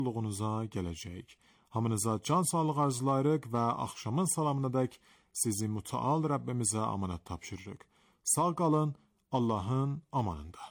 gələcək. Hamınıza can sağlığı arzulayırıq və axşamın salamınadək sizi mütəal Rəbbimizə amanət tapşırırıq. Sağ qalın, Allahın amanında.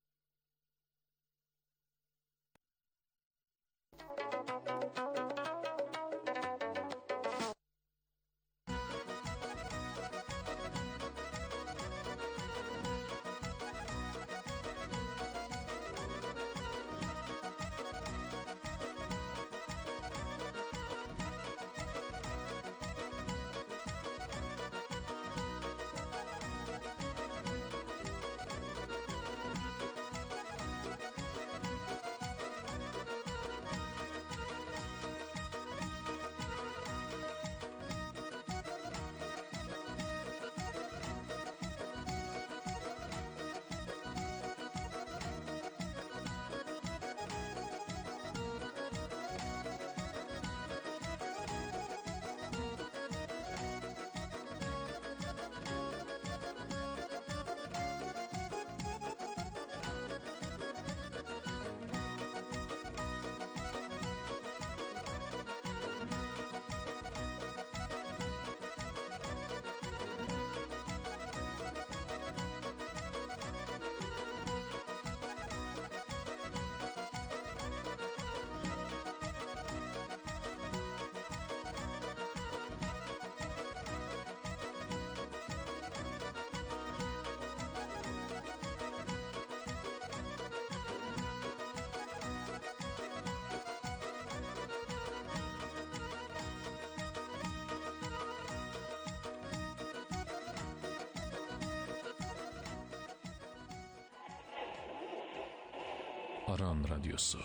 Aran Radyosu.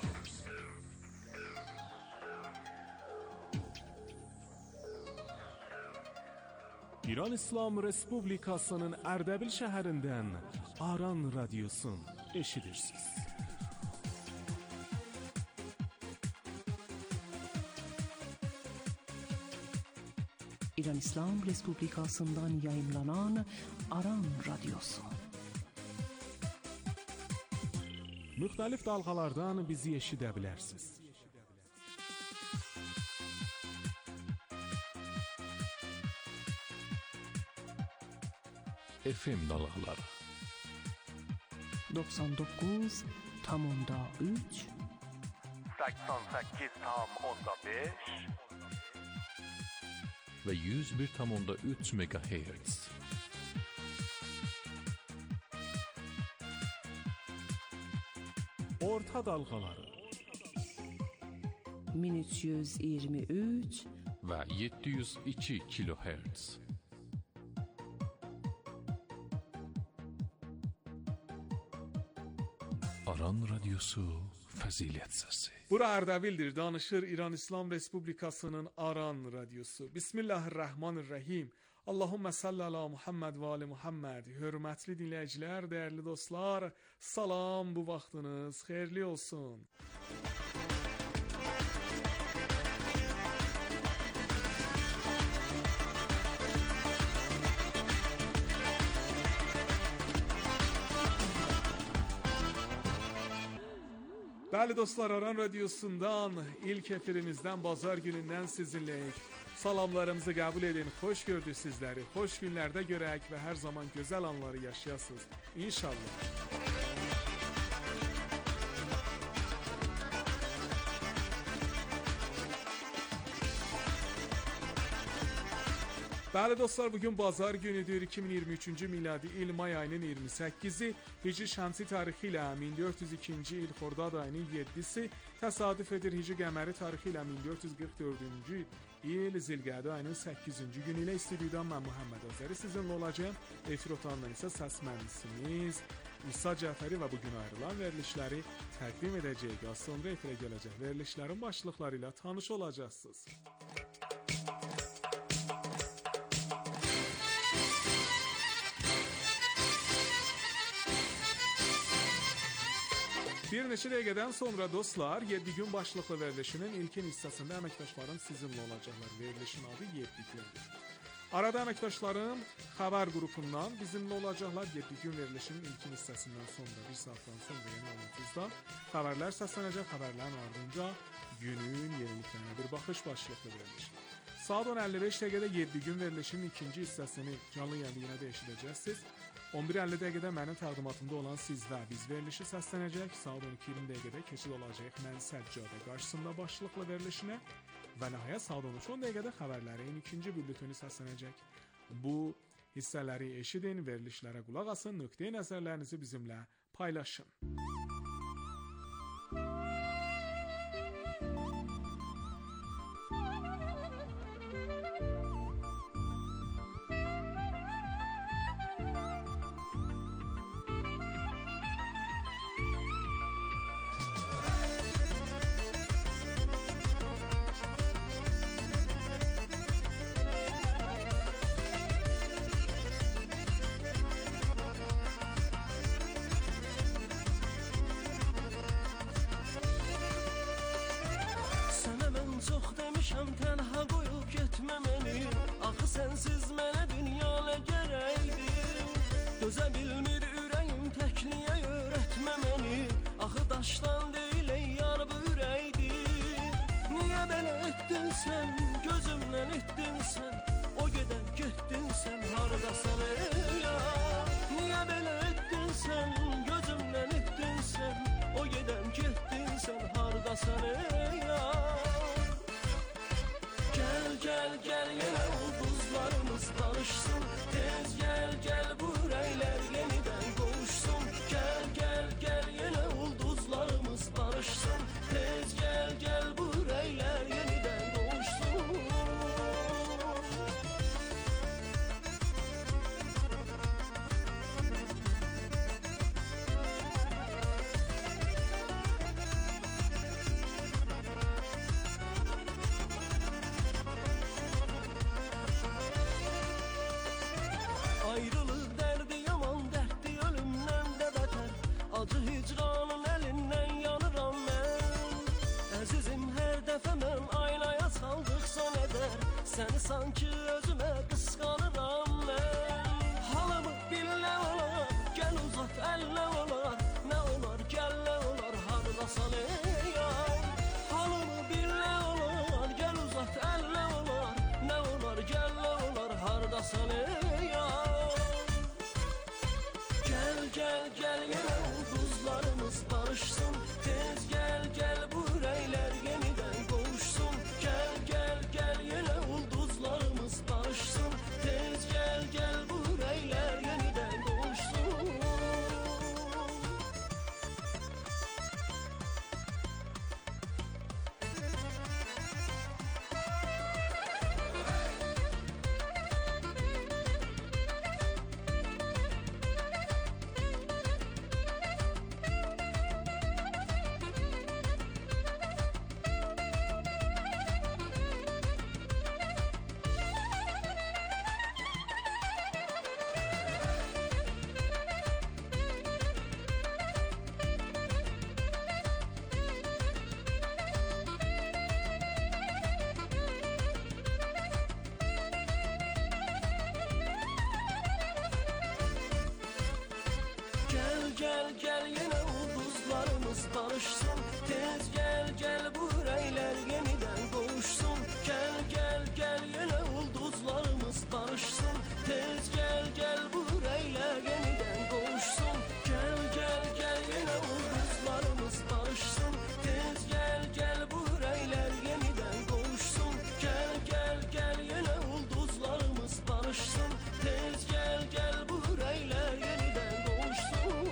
İran İslam Respublikasının Ərdəbil şəhərindən Aran Radyosun eşidirsiniz. İran İslam Respublikasından yayımlanan Aran Radyosu. Müxtəlif dalğalardan bizi eşidə bilərsiniz. FM dalğaları 99.3 88.5 ve 101.3 MHz. Orta dalğaları 1323 ve 702 kHz. Aran Radyosu Fəzilət Səsi. Bura Ərdəbildir, danışır İran İslam Respublikasının Aran Radyosu. Bismillahirrahmanirrahim. Allahümme salli ala Muhammed ve ali Muhammed. Hörmətli dinləyicilər, dəyərli dostlar, salam, bu vaxtınız xeyirli olsun. Bəli dostlar, Aran Radyosundan, ilk efirimizdən, bazar günündən sizinləyik. Salamlarımızı qəbul edin, xoş gördük sizləri, xoş günlərdə görək və hər zaman gözəl anları yaşayasınız. İnşallah. Bəli dostlar, bugün bazar günüdür, 2023-cü miladi il may ayının 28-i, Hicri Şəmsi tarixi ilə 1402-ci il Xordad ayının 7-si, təsadüf edir Hicri Qəməri tarixi ilə 1444-cü il Zilqədə ayının 8-ci günü ilə. İstudiyudan mən Muhammed Azəri sizinlə olacağım. Efir otağından isə səs mühəndisimiz İsa Cəfəri və bugün ayrılan verilişləri təqdim edəcəyik. Az sonra efirə gələcək verilişlərin başlıqları ilə tanış olacaqsınız. Bir neçə dəqiqədən sonra dostlar, 7 gün başlıqlı verilişinin ilkin hissəsində əməkdaşlarım sizinlə olacaqlar. Verilişin adı 7 gündür. Arada əməkdaşlarım xəbər qrupundan bizimlə olacaqlar. 7 gün verilişinin ilkin hissəsindən sonra, bir saatdan sonra, yəni 30-da xəbərlər səslənəcək. Xəbərlərin ardınca günün yeniliklerine bir bakış başlıklı veriliş. Saat 10:55 dəqiqədə 7 gün verilişinin ikinci hissəsini canlı yayında da eşidəcəksiniz. 11:50 dəqiqədə mənim təqdimatımda olan Siz və Biz verilişi səslənəcək. Saat 12:20 dəqiqədə keçid olacaq Mən Səccadə qarşısında başlıqlı verilişinə və nəhayət saat 13:10 dəqiqədə xəbərlərin ikinci bülletini səslənəcək. Bu hissələri eşidin, verilişlərə qulaq asın, nöqteyi nəzərlərinizi bizimlə paylaşın. Tənha qoyub getmə məni, axı sənsiz mənə dünya nə gərəkdir. Dözə bilmir ürəyim təkliyə öyrətmə məni, axı daşdan deyil ey yar bu ürəkdir. Niyə belə etdin sən, gözümdən etdin sən, o gedən getdin sən, haradasan ey yar. Niyə belə etdin sən, gözümdən etdin sən, o gedən getdin sən, haradasan ey yar. Gel yenə ulduzlarımız barışsın, tez gel bu ürəklər yenidən qovuşsun. Gel yenə ulduzlarımız barışsın, tez gel bu ürəklər yenidən qovuşsun. Ayrılıq dərdi yaman, dərddi ölümdən də bətər. Acı hicranın əlindən yanıram mən. Əzizim hər dəfə mən aynaya saldıqsa nədər, səni sanki özümə qısqanıram mən. Halımı billə olar, gəl uzat əllə olar, nə olar gəllə olar, hardasan ey yar. Halımı billə olar, gəl uzat əllə olar, nə olar gəllə olar, hardasan ey yar. Gel yenə ulduzlarımız barışsın, tez gel bu ürəklər yenidən qovuşsun. Gel yenə ulduzlarımız barışsın, tez gel bu ürəklər yenidən qovuşsun. Gel yenə ulduzlarımız barışsın, tez gel bu ürəklər yenidən qovuşsun. Gel yenə ulduzlarımız barışsın, tez gel bu ürəklər yenidən qovuşsun. Gel yenə ulduzlarımız barışsın, tez gel bu ürəklər yenidən qovuşsun. Gel yenə ulduzlarımız barışsın, tez gel bu ürəklər yenidən qovuşsun.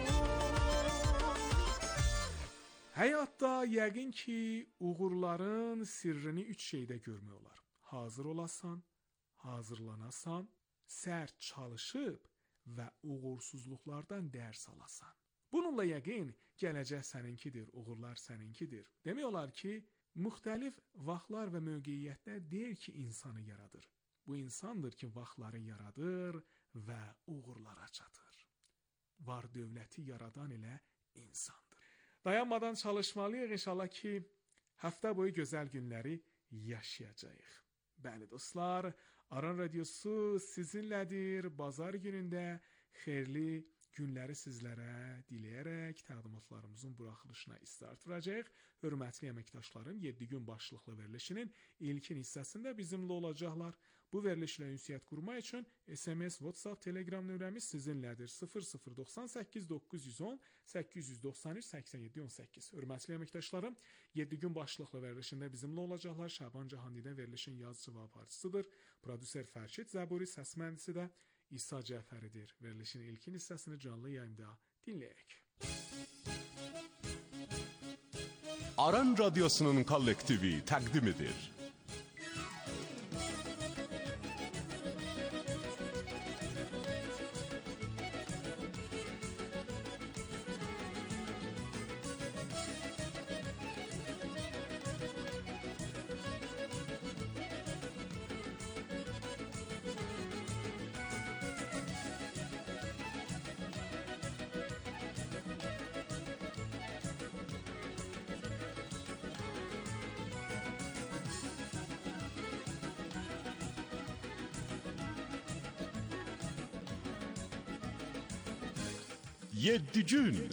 Həyatda yəqin ki, uğurların sirrini 3 şeydə görmək olar. Hazır olasan, hazırlanasan, sərt çalışıb və uğursuzluqlardan dərs alasan. Bununla yəqin gələcək səninkidir, uğurlar səninkidir. Demək olar ki, müxtəlif vaxtlar və mövqeyiyyətlər deyil ki, insanı yaradır. Bu insandır ki, vaxtları yaradır və uğurlara çatır. Var dövləti yaradan elə insandır. Dayanmadan çalışmalıyıq inşallah ki, həftə boyu gözəl günləri yaşayacağıq. Bəli dostlar, Aran Radyosu sizinlədir. Bazar günündə xeyirli günləri sizlərə diləyərək təqdimatlarımızın buraxılışına start vuracağıq. Hörmətli əməkdaşlarım, 7 gün başlıqlı verilişinin ilkin hissəsində bizimlə olacaqlar. Bu verilişlə ünsiyyət qurmaq üçün SMS, WhatsApp, Telegram nömrəmiz sizinlədir. 0098 910 893 87 18. Hörmətli əməkdaşlarım, 7 gün başlıqlı verilişində bizimlə olacaqlar. Şaban Cahandidən verilişin yazıcı və aparıcısıdır. Prodüser Fərşid Zəburi, səs mühəndisi də İsa Cəfəridir. Verilişin ilkin hissəsini canlı yayımda dinləyək. Aran Radyosu'nun kollektivi təqdim edir. Yedi gün.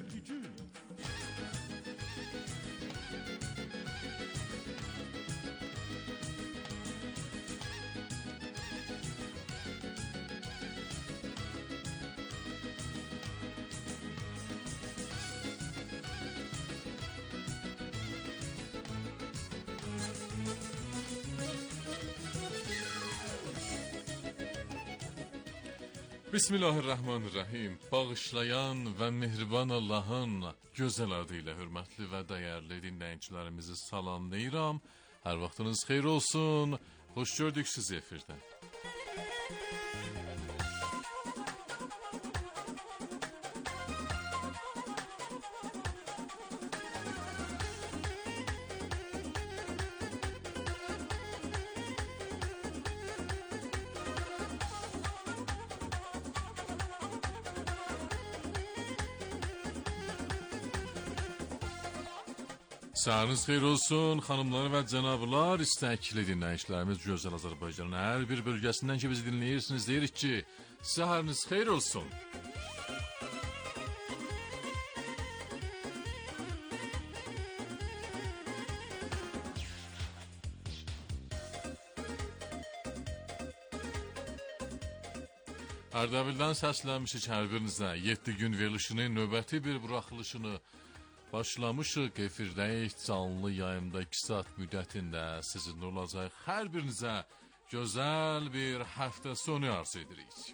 Bismillahirrahmanirrahim. Bağışlayan və mehriban Allahın gözəl adı ilə hörmətli və dəyərli dinləyicilərimizi salamlayıram. Hər vaxtınız xeyir olsun. Xoş gördük sizi efirdə. Sağınız xeyir olsun, xanımlar və cənablar, istəkli dinləyicilərimiz gözəl Azərbaycanın hər bir bölgəsindən ki bizi dinləyirsiniz, deyirik ki, səhəriniz xeyir olsun. Ərdəbildən səslənmişik hər birinizə 7 gün verilişinin növbəti bir buraxılışını başlamışıq. Efirdəyik, canlı yayımda 2 saat müddətində sizinlə olacaq. Hər birinizə gözəl bir həftə sonu arzu edirik.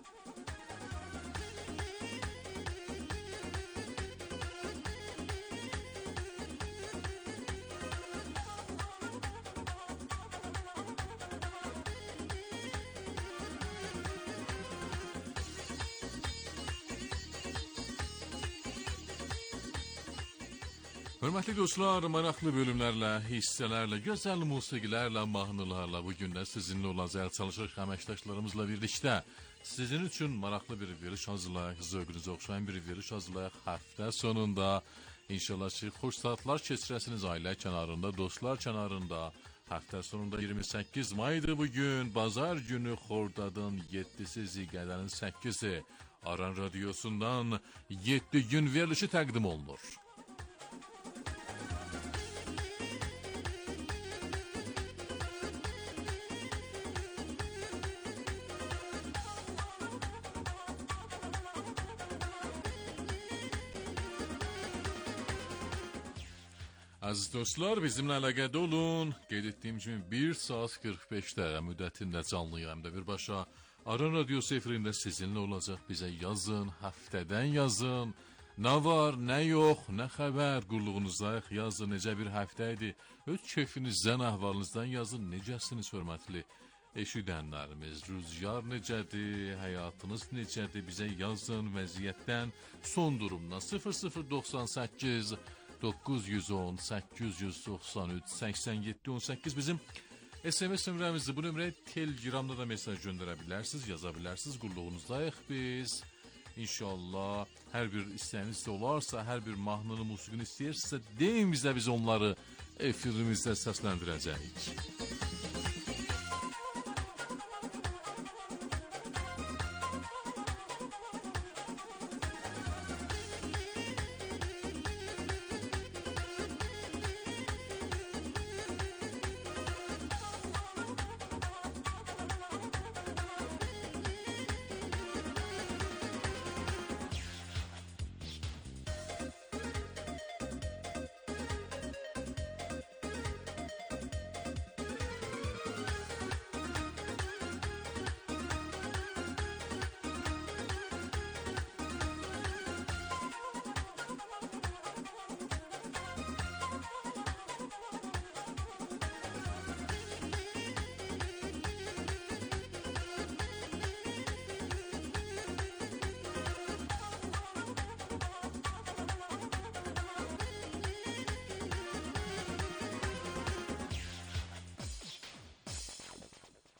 Hörmətli dostlar, maraqlı bölümlərlə, hissələrlə, gözəl musiqilərlə, mahnılarla bugün də sizinlə olacaq, çalışırıq əməkdaşlarımızla birlikdə. Sizin üçün maraqlı bir veriş hazırlayaq, zövqünüzə oxşayan bir veriş hazırlayaq. Həftə sonunda inşallah ki, xoş saatlar keçirəsiniz ailə kənarında, dostlar kənarında. Həftə sonunda 28 maydır bugün, bazar günü Xordadın 7-si, Ziqədənin 8-i. Aran Radyosu'ndan 7 gün verilişi təqdim olunur. Aziz dostlar, bizimlə əlaqədə olun. Qeyd etdiyim kimi 1 saat 45 dəqiqə müddətində canlı yayımda birbaşa Aran Radyosu efirində sizinlə olacaq. Bizə yazın, həftədən yazın. Nə var, nə yox, nə xəbər, qulluğunuzdayıq, yazın, necə bir həftə idi. Öz keyfinizdən, əhvalınızdan yazın, necəsiniz hörmətli eşidənlərimiz. Rüzgar necədir, həyatınız necədir, bizə yazın, vəziyyətdən, son durumdan 0098 910 893 87 18 bizim SMS nömrəmizdir. Bu nömrəyə Telegramda da mesaj göndərə bilərsiniz, yaza bilərsiniz. Qulluğunuzdayıq biz. İnşallah hər bir istəyiniz də olarsa, hər bir mahnını, musiqini istəyirsə, deyin bizə, biz onları efirimizdə səsləndirəcəyik.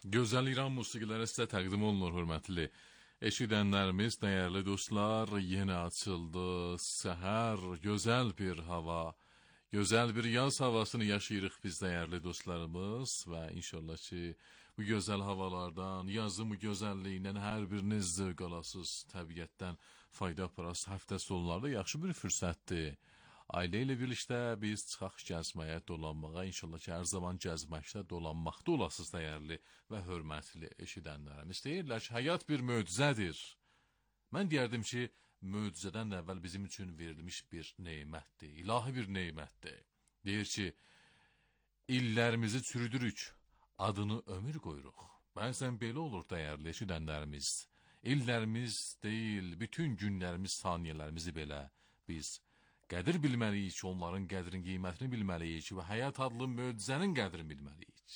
Gözəl İran musiqiləri sizə təqdim olunur, hörmətli eşidənlərimiz, dəyərli dostlar. Yenə açıldı səhər, gözəl bir hava, gözəl bir yaz havasını yaşayırıq biz, dəyərli dostlarımız. Və inşallah ki, bu gözəl havalardan, yazın bu gözəlliyindən hər biriniz zövq alasınız, təbiətdən fayda aparasınız. Həftə sonları yaxşı bir fürsətdir. Ailə ilə birlikdə biz çıxaq gəzməyə, dolanmağa, inşallah ki, hər zaman gəzməkdə, dolanmaqda olasınız, dəyərli və hörmətli eşidənlərimiz. Deyirlər ki, həyat bir möcüzədir. Mən deyərdim ki, möcüzədən əvvəl bizim üçün verilmiş bir neymətdir, ilahi bir neymətdir. Deyir ki, illərimizi çürüdürük, adını ömür qoyuruq. Bəzən belə olur, dəyərli eşidənlərimiz. İllərimiz deyil, bütün günlərimiz, saniyələrimizi belə biz qədir bilməliyik ki, onların qədrin, qiymətini bilməliyik ki, və həyat adlı möcüzənin qədrini bilməliyik.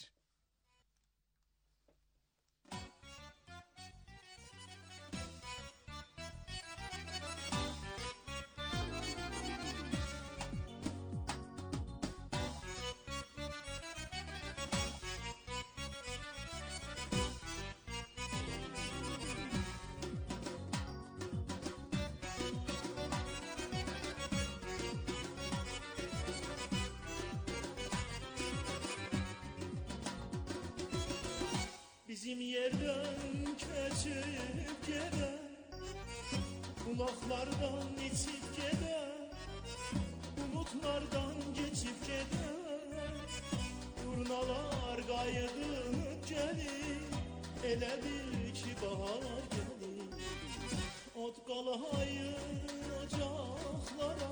Bizim yerden keçip gider, kulaklardan içip gider, bulutlardan geçip gider. Turnalar qayıdıb gelir, elə bil ki bahar gelir. Ot qalayır ocaqlara,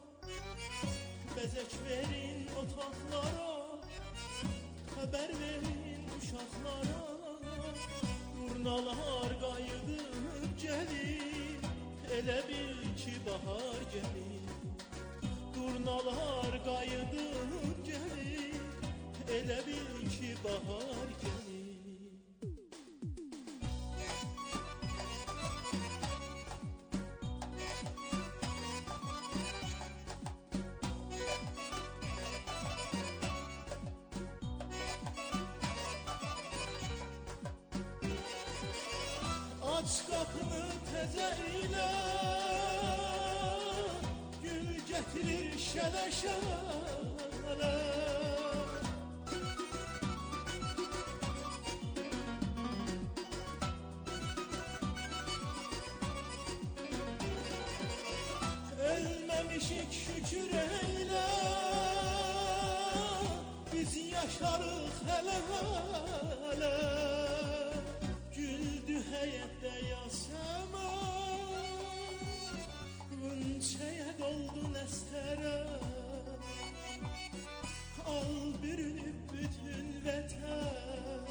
bezek verin otaqlara, xəbər verin uşaqlara. Turnalar qayıdıb gelir, elə bil ki bahar gelir. Turnalar qayıdıb gelir, elə bil ki bahar gelir. Aç qapını təzə ilə, gül gətirir şələ-şələ. Ölməmişik şükür eylə, biz yaşarıq hələ-hələ. Güldü həyətdə yasaman, qınçaya doldu nəstərə. Al bürünüb bütün vətən,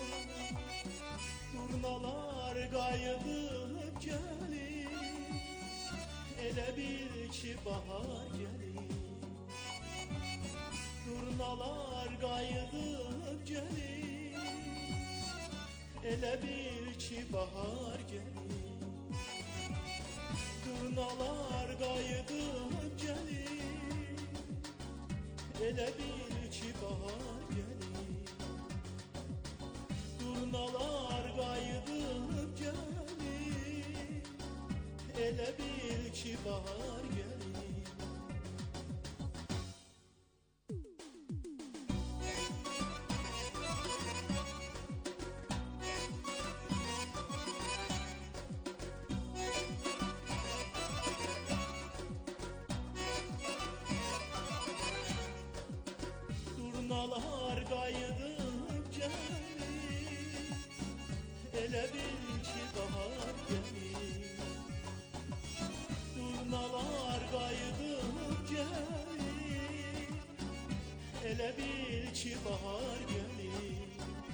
turnalar qayıdıb gəlir, elə bil ki bahar gəlir. Turnalar qayıdıb gəlir, elə bil ki bahar gəlir. Turnalar qayıdıb gəlir, elə bil ki bahar gəlir. Turnalar qayıdıb gəlir, elə bil ki bahar gəlir. Turnalar qayıdıb gəlir, elə bil ki bahar gəlir. Turnalar qayıdıb gəlir, elə bil ki bahar gəlir.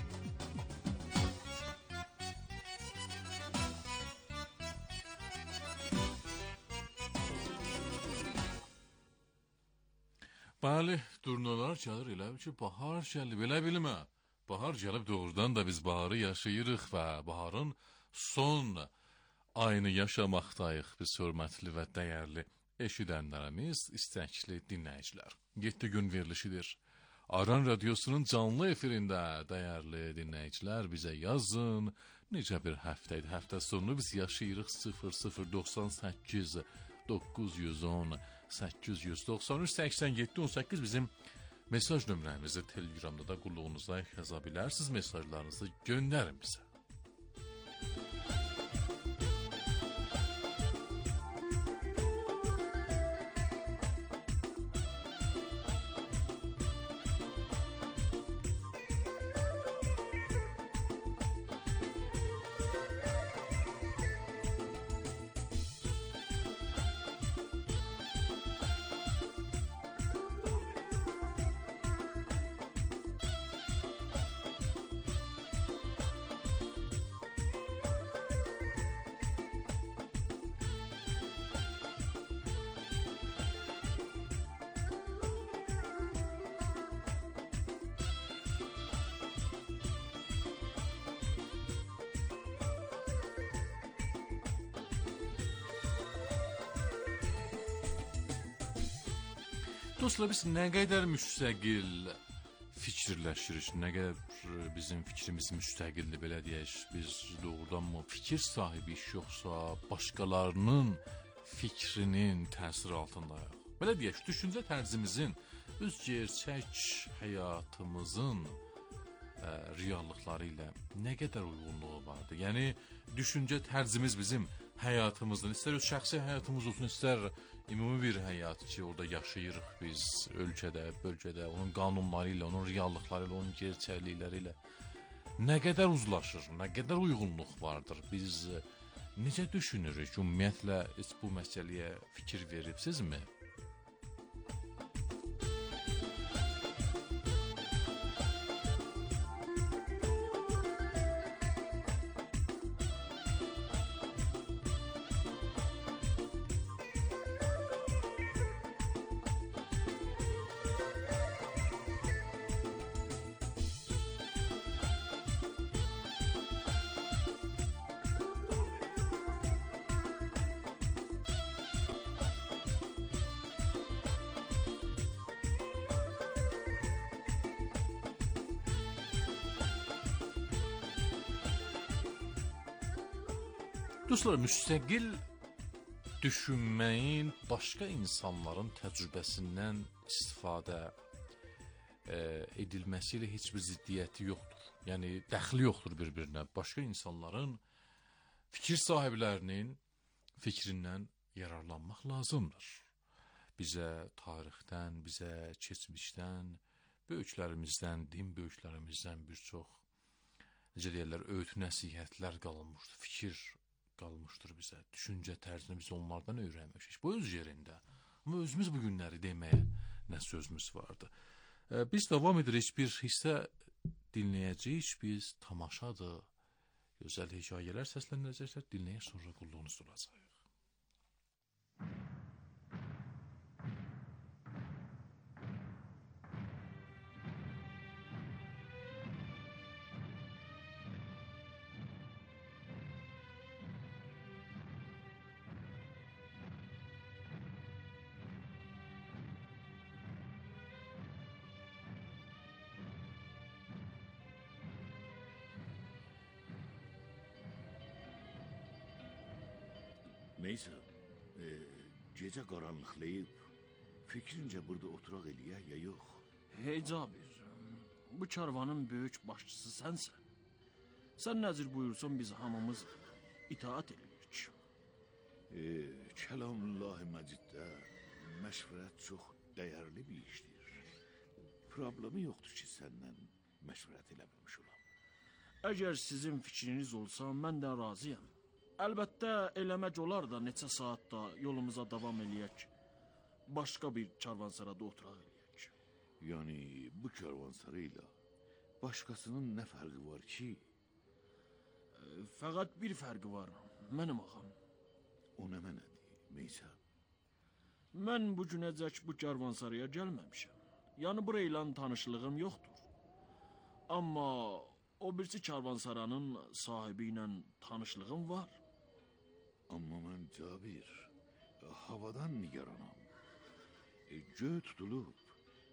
Bəli, turnalar gəlir, elə ki bahar gəlir, belə bilmə. Bahar gəlib doğrudan da biz baharı yaşayırıq və baharın son ayını yaşamaqdayıq biz, hörmətli və dəyərli eşidənlərimiz, istəkli dinləyicilər. 7 gün verilişidir. Aran Radyosu'nun canlı efirində dəyərli dinləyicilər bizə yazın. Necə bir həftə idi? Həftə sonu biz yaşayırıq 0098 910 893 87 18 bizim mesaj nömrəmizi Telegramda da qulluğunuza yaza bilərsiniz. Mesajlarınızı göndərin bizə. Dostlar, biz nə qədər müstəqil fikirləşirik, nə qədər bizim fikrimiz müstəqildir, belə deyək, biz doğrudanmı fikir sahibiyik, yoxsa başqalarının fikrinin təsiri altındayıq? Belə deyək, düşüncə tərzimizin, öz gerçək həyatımızın reallıqları ilə nə qədər uyğunluğu vardır? Yəni, düşüncə tərzimiz bizim həyatımızdan, istər öz şəxsi həyatımız olsun, istər ümumi bir həyat ki, orada yaşayırıq biz ölkədə, bölgədə, onun qanunları ilə, onun reallıqları ilə, onun gerçəklikləri ilə nə qədər uzlaşır, nə qədər uyğunluq vardır? Biz necə düşünürük? Ümumiyyətlə, heç bu məsələyə fikir veribsizmi? Dostlar, müstəqil düşünməyin başqa insanların təcrübəsindən istifadə edilməsi ilə heç bir ziddiyyəti yoxdur. Yəni, dəxli yoxdur bir-birinə. Başqa insanların fikir sahiblərinin fikrindən yararlanmaq lazımdır. Bizə tarixdən, bizə keçmişdən, böyüklərimizdən, din böyüklərimizdən bir çox, necə deyərlər, öğüt nəsihətlər qalmışdır, fikir qalmışdır bizə, düşüncə tərzini biz onlardan öyrənmişik. Bu öz yerində. Amma özümüz bu günləri deməyə nə sözümüz vardı. Biz davam edirik, bir hissə dinləyəcəyik, biz tamaşadır, gözəl hekayələr səsləndirəcəklər, dinləyə sonra qulluğunuz olacaq. Neyse, gece karanlıklayıp fikrince burada oturaq eləyək ya yox? Hey Cabir, bu karvanın böyük başçısı sənsən. Sən nəzir buyursan biz hamımız itaat edirik. Kəlamullahi Məciddə məşvərət çox dəyərli bir işdir. Problemi yoxdur ki, səndən məşvərət eləməmiş olam. Əgər sizin fikriniz olsa, mən də razıyam. Əlbəttə, eləmək olar da neçə saat da yolumuza davam eləyək. Başqa bir karvansarada oturaq eləyək. Yəni, bu karvansarayla başqasının nə fərqi var ki? Fəqət bir fərqi var, mənim ağam. O nə mənədir, Meysa? Mən bu günəcək bu karvansaraya gəlməmişəm. Yəni, burayla tanışlığım yoxdur. Amma o birisi karvansaranın sahibi ilə tanışlığım var. Amma mən Cabir, havadan nigaranam. Göy tutulub,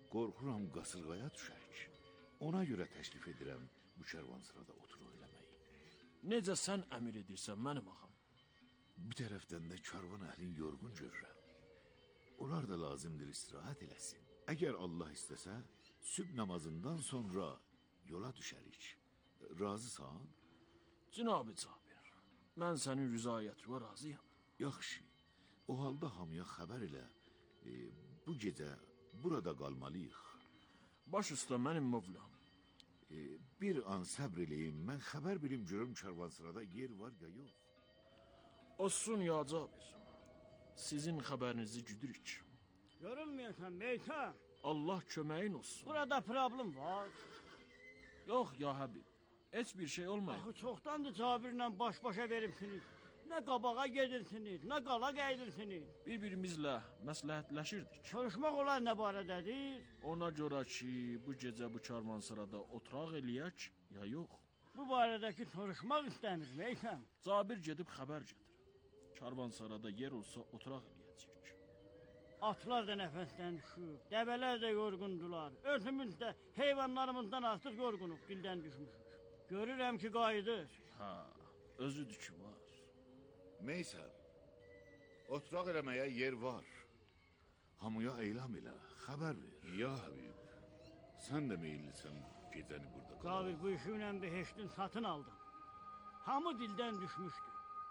Qorxuram qasırğaya düşək. Ona görə təklif edirəm bu kərvansarada oturuq eləməyi. Necə sən əmr edirsən mənim ağam? Bir tərəfdən də karvan əhlin yorğun görürəm. Onlar da lazımdır istirahət eləsin. Əgər Allah istəsə, sübh namazından sonra yola düşərik. Razısan? Cənab-ı Cabir, mən sənin rüzayətinə razıyam. Yaxşı. O halda hamıya xəbər elə. Bu gecə burada qalmalıyıq. Baş üstə mənim mövlam. Bir an səbr eləyin. Mən xəbər bilim görüm kərvansarada yer var ya yox. Olsun ya Cabir. Sizin xəbərinizi güdürük. Görünmüyorsan Meytan. Allah köməyin olsun. Burada problem var. Yox ya Həbib. Heç bir şey olmayıb. Axı çoxdandır Cabirlə baş-başa veribsiniz. Nə qabağa gedirsiniz, nə qala qayıdırsınız. Bir-birimizlə məsləhətləşirdik. Soruşmaq olar nə barədədir? Ona görə ki, bu gecə bu karvansarada oturaq eləyək, ya yox. Bu barədəki soruşmaq istəmir Meytan. Cabir gedib xəbər gətir. Karvansarada yer olsa oturaq eləyəcək. Atlar da nəfəsdən düşüb, dəvələr də yorğundular. Özümüz də heyvanlarımızdan artıq yorğunuq, dildən düşmüşük. Görürəm ki, qayıdır. Hə, özüdür ki, var. Meysən, oturaq eləməyə yer var. Hamıya eyləm elə, xəbər ver. Ya Habib, sən də meyillisən gecəni burada qal. Cabir, bu işimlə beheştin satın aldım. Hamı dildən düşmüşdü.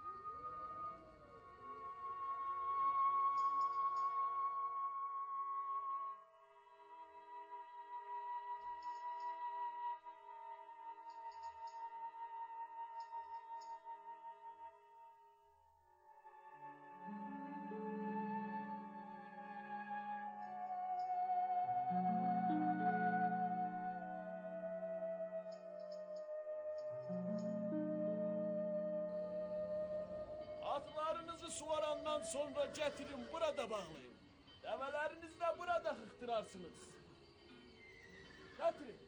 Atlarınızı suvarandan sonra getirin burada bağlayın. Develerinizi de burada hıhtırarsınız. Getirin.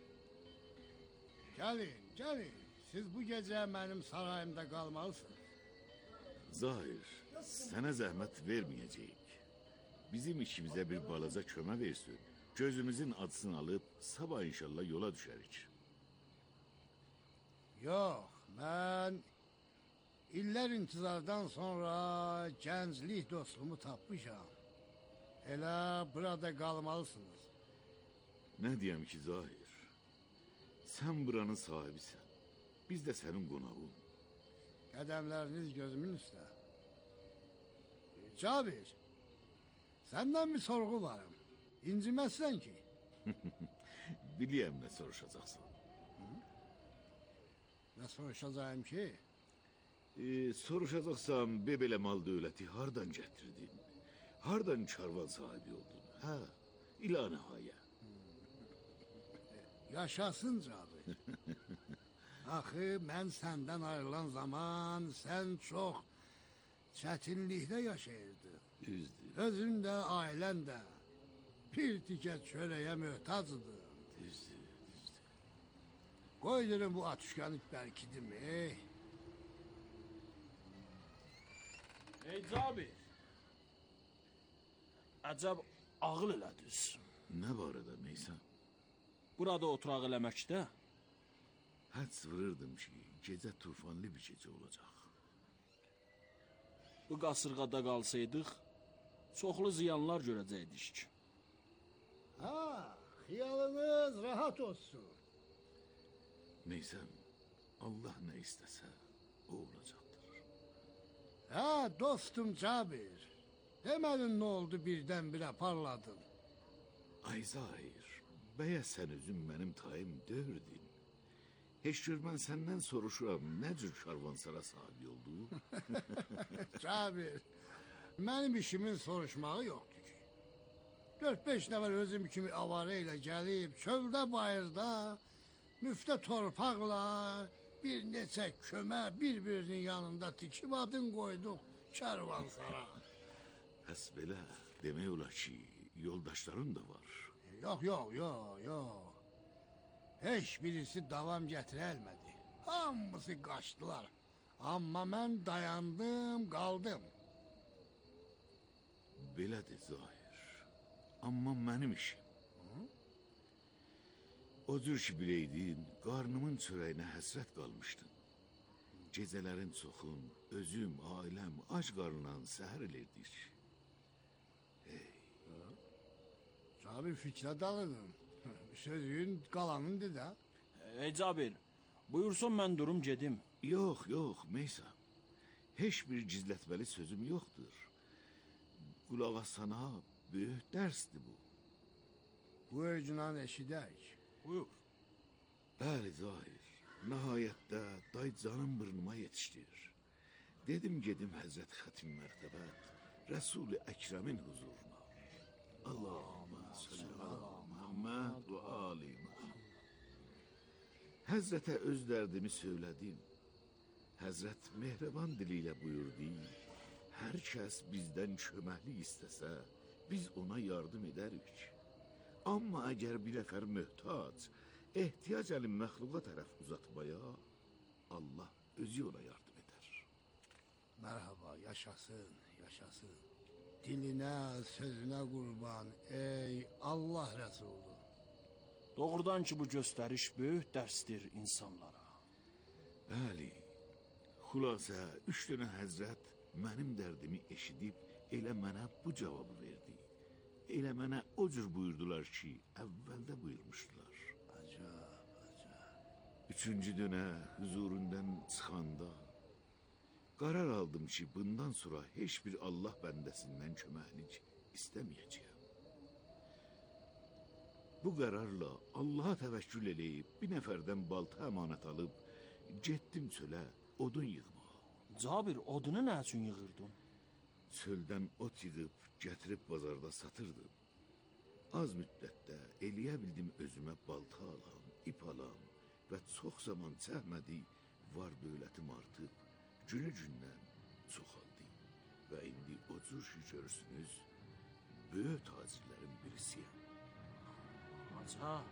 Gəlin. Siz bu gecə mənim sarayımda qalmalısınız. Zahir, sənə zəhmət verməyəcəyik. Bizim işimizə bir balaca kömə versin. Gözümüzün acısını alıb sabah inşallah yola düşərik. Yox, mən illər intizardan sonra gənclik dostumu tapmışam. Elə burada qalmalısınız. Nə deyəm ki Zahir, sən buranın sahibisən. Biz də sənin qonağın. Qədəmləriniz gözümün üstə. Cabir, səndən bir sorğu varım. İnciməzsən ki. Biliyəm nə soruşacaqsan. Nə soruşacağım ki? Soruşacaqsan belə mal dövləti hardan gətirdin? Hardan karvan sahibi oldun? Hə, ila nəhaya. Yaşasın Cabir. Axı, mən səndən ayrılan zaman sən çox çətinlikdə yaşayırdın. Düzdür. Özün də, ailən də bir tikə çörəyə möhtacıdır. Düzdür. Qoy derim bu atışkanı bərkidim. Ey Cabir. Əcəb ağıl elədiniz. Nə barədə Meysan? Burada oturaq eləməkdə Həds vurırdım ki, gecə tufanlı bir gecə olacaq. bu qasırğada qalsaydıq, çoxlu ziyanlar görəcəkdik. Ha, xiyalınız rahat olsun. Meysan, Allah nə istəsə, o olacaqdır. Ha, dostum Cabir. Demədin nə oldu birdən-birə parladın. Ay Zahir, bəyə sən özün mənim tayım dövrdün. Heç gör mən səndən soruşuram, nə cür karvansara sahibi oldu? Cabir, mənim işimin soruşmağı yoxdur ki. 4-5 nəfər özüm kimi avarə ilə gəlib, çöldə bayırda, müftə torpaqla, bir neçə kömə bir-birinin yanında tikib adın qoyduq kərvansara. Həs belə, demək olar ki, yoldaşların da var. Yox. Heç birisi davam gətirəlmədi. Hamısı qaçdılar. Amma mən dayandım, qaldım. Belədir Zahir. Amma mənim işim. O cür ki bileydin, qarnımın çörəyinə həsrət qalmışdım. Gecələrin çoxun, özüm, ailəm ac qarnla səhər elərdik. Sana bir fikre dalırım. Sözün qalanındır da. Ey Cabir, buyursun mən durum gedim. Yox, yox, Meysa. Heç bir gizlətməli sözüm yoxdur. Qulağa sana böyük dərsdir bu. Bu öcünan eşidək. Buyur. Bəli, Zahir. Nəhayətdə day canım burnuma yetişdir. Dedim gedim Həzrət Xətim Mərtəbət, Rəsul-i Əkrəmin huzuruna. Allahümmə salli ala Muhammed və ali Muhammed. Həzrətə öz dərdimi söylədim. Həzrət mehriban dili ilə buyurdu, hər kəs bizdən köməklik istəsə, biz ona yardım edərik. Amma əgər bir nəfər möhtac, ehtiyac əlin məxluqa tərəf uzatmaya, Allah özü ona yardım edər. Merhaba, yaşasın, yaşasın. Diline, sözüne kurban, ey Allah Resulü. Doğrudan ki bu göstəriş böyük dərsdir insanlara. Bəli, xülasə, 3 dənə həzrət mənim dərdimi eşidib, elə mənə bu cavabı verdi. Elə mənə o cür buyurdular ki, əvvəldə buyurmuşdular. Acab, acab. 3-cü dönə huzurundan çıxanda, qarar aldım ki, bundan sonra heç bir Allah bəndəsindən köməklik istəməyəcəyəm. Bu qərarla Allaha təvəkkül eləyib, bir nəfərdən balta əmanət alıb, getdim çölə, odun yığmağa. Cabir, odunu nə üçün yığırdın? Çöldən ot yığıb, gətirib bazarda satırdım. Az müddətdə eləyə bildim özümə balta alam, ip alam və çox zaman çəkmədi, var dövlətim artıb, günü-gündən çoxaldı. Və indi o cür ki görürsünüz, böyük tacirlərin birisiyəm. Acab.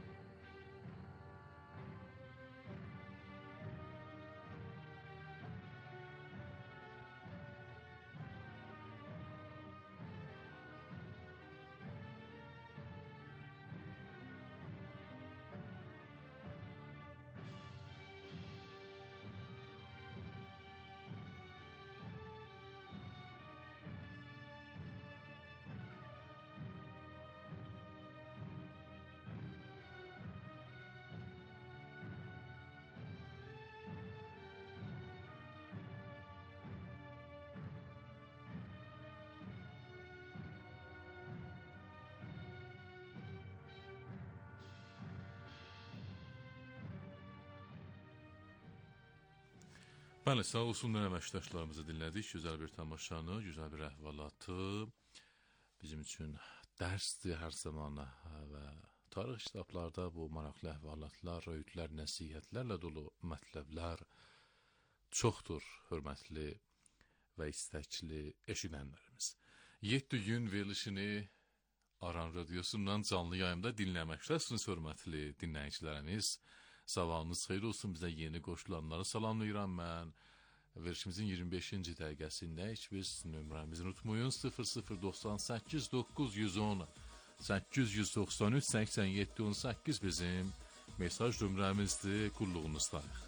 Bəli, sağ olsunlar əməkdaşlarımızı dinlədik. Gözəl bir tamaşanı, gözəl bir əhvalatı bizim üçün dərsdir hər zaman və tarix kitablarda bu maraqlı əhvalatlar, öğütlər, nəsihətlərlə dolu mətləblər çoxdur, hörmətli və istəkli eşidənlərimiz. 7 gün verilişini Aran Radiosundan canlı yayımda dinləməkdəsiniz, hörmətli dinləyicilərimiz. Sabahınız xeyir olsun, bizə yeni qoşulanları salamlayıram mən. Verişimizin 25-ci dəqiqəsindəyik. Biz nömrəmizi unutmayın, 0098 910 893 87 18 bizim mesaj nömrəmizdir, qulluğunuzdayıq.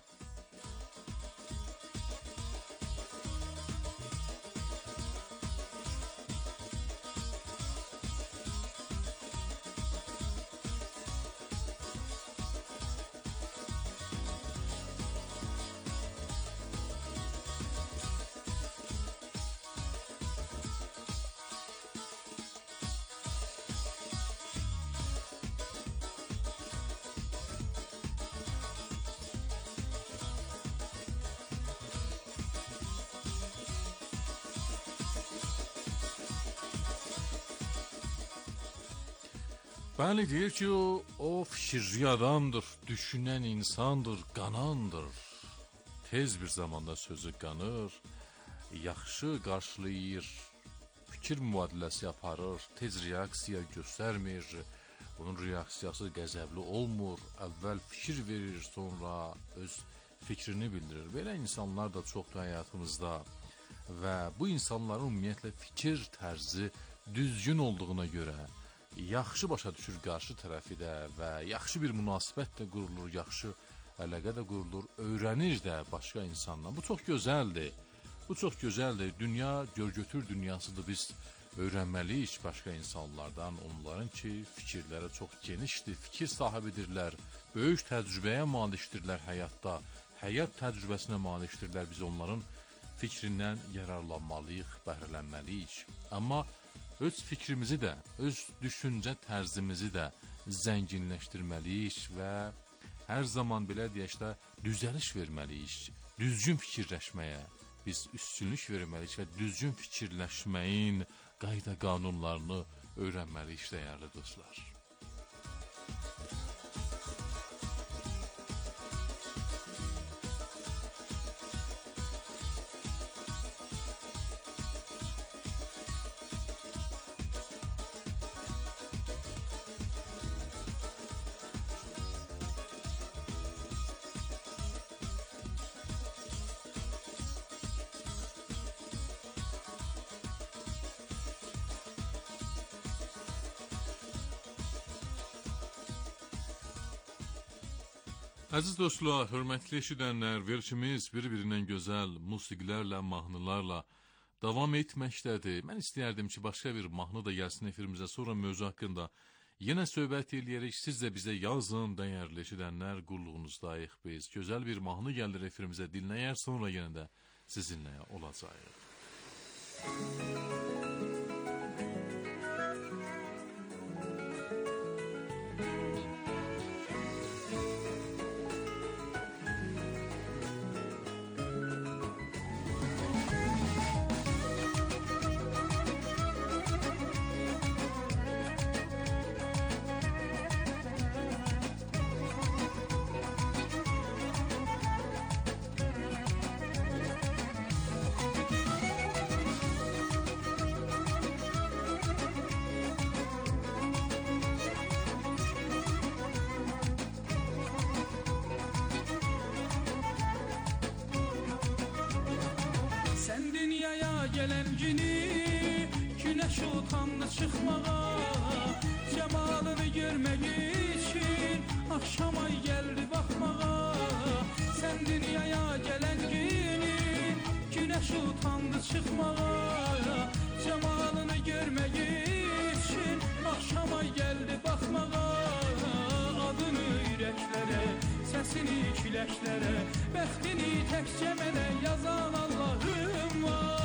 Bəli, deyir ki, o fikirli adamdır, düşünən insandır, qanandır. Tez bir zamanda sözü qanır, yaxşı qarşılayır, fikir mübadiləsi aparır, tez reaksiya göstərmir, bunun reaksiyası qəzəbli olmur, əvvəl fikir verir, sonra öz fikrini bildirir. Belə insanlar da çoxdur həyatımızda və bu insanların ümumiyyətlə fikir tərzi düzgün olduğuna görə yaxşı başa düşür qarşı tərəfi də və yaxşı bir münasibət də qurulur, yaxşı əlaqə də qurulur, öyrənir də başqa insandan. Bu çox gözəldir. Bu çox gözəldir. Dünya görgötür dünyasıdır. Biz öyrənməliyik başqa insanlardan, onların ki, fikirləri çox genişdir, fikir sahibidirlər, böyük təcrübəyə malikdirlər həyatda, həyat təcrübəsinə malikdirlər. Biz onların fikrindən yararlanmalıyıq, bəhrələnməliyik. Amma öz fikrimizi də, öz düşüncə tərzimizi də zənginləşdirməliyik və hər zaman belə deyək də düzəliş verməliyik. Düzgün fikirləşməyə biz üstünlük verməliyik və düzgün fikirləşməyin qayda qanunlarını öyrənməliyik dəyərli dostlar. Əziz dostlar, hörmətli eşidənlər, verilişimiz bir-birindən gözəl musiqilərlə, mahnılarla davam etməkdədir. Mən istəyərdim ki, başqa bir mahnı da gəlsin efirimizə, sonra mövzu haqqında yenə söhbət eləyərik. Siz də bizə yazın, dəyərli eşidənlər, qulluğunuzdayıq biz. Gözəl bir mahnı gəlir efirimizə, dinləyər, sonra yenə də sizinlə olacağıq. Gelen günü güneş utandı çıkmağa, cemalını görmek için akşam ay geldi bakmağa. Sen dünyaya gelen günü güneş utandı çıkmağa, cemalını görmek için akşam ay geldi bakmağa. Adını yüreklere, sesini küleklere, bəxtini təkcə mənə yazan Allah'ım var.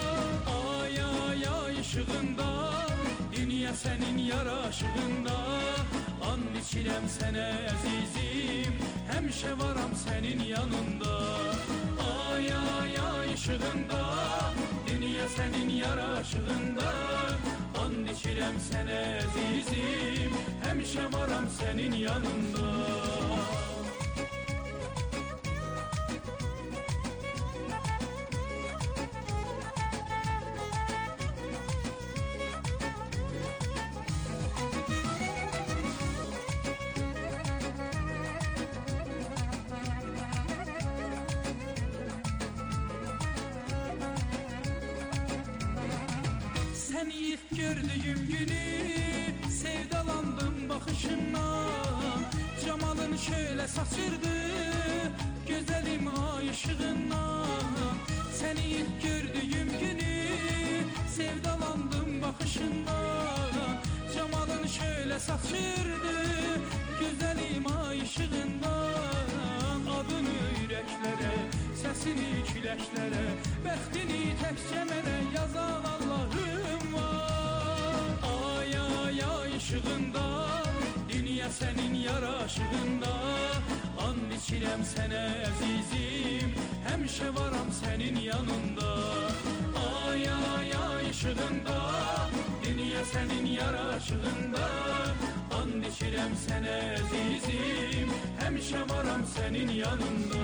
Işığında, dünya senin yaraşığında, and içirəm sənə əzizim, həmişə varam sənin yanında. Ay ay ay ışığında, dünya senin yaraşığında, and içirəm sənə əzizim, həmişə varam sənin yanında. Seni ilk gördüğüm günü sevdalandım bakışından. Cemalın şöyle saçırdı güzelim ay ışığından. Seni ilk gördüğüm günü sevdalandım bakışından. Cemalın şöyle saçırdı güzelim ay ışığından. Adını yüreklere, sesini küleklere, bəxtini təkcə mənə yazan Allah'ım var. Ay ay ay ışığında, dünya senin yaraşığında, and içirəm sənə əzizim, həmişə varam sənin yanında. Ay ay ay ışığında, dünya senin yaraşığında, and içirəm sənə əzizim, həmişə varam sənin yanında.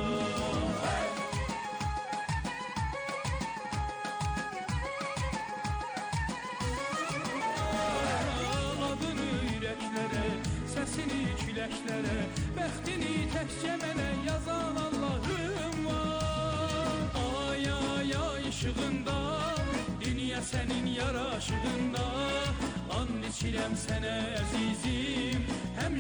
Sesini küleklere, bəxtini təkcə mənə yazan Allah'ım var. Ay ay ay ışığında, dünya senin yaraşığında, and içirəm sənə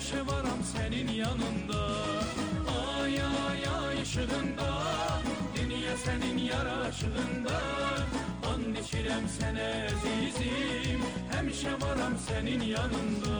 həmişə varam sənin yanında. Ay ay ay işığında, dünya sənin yaraşığında. And içirəm sənə əzizim, həmişə varam sənin yanında.